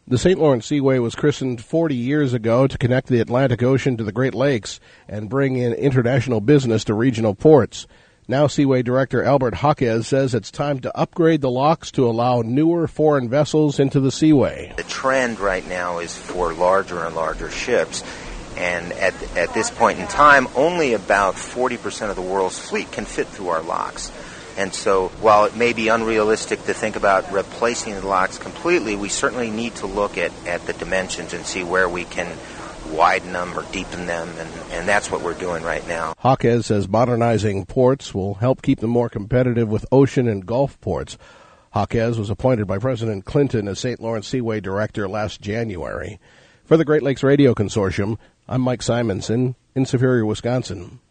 The St. Lawrence Seaway was christened 40 years ago to connect the Atlantic Ocean to the Great Lakes and bring in international business to regional ports. Now Seaway Director Albert Jaquez says it's time to upgrade the locks to allow newer foreign vessels into the Seaway. The trend right now is for larger and larger ships, and at this point in time, only about 40% of the world's fleet can fit through our locks. And so while it may be unrealistic to think about replacing the locks completely, we certainly need to look at the dimensions and see where we can widen them or deepen them, and that's what we're doing right now. Jaquez says modernizing ports will help keep them more competitive with ocean and Gulf ports. Jaquez was appointed by President Clinton as St. Lawrence Seaway Director last January. For the Great Lakes Radio Consortium, I'm Mike Simonson in Superior, Wisconsin.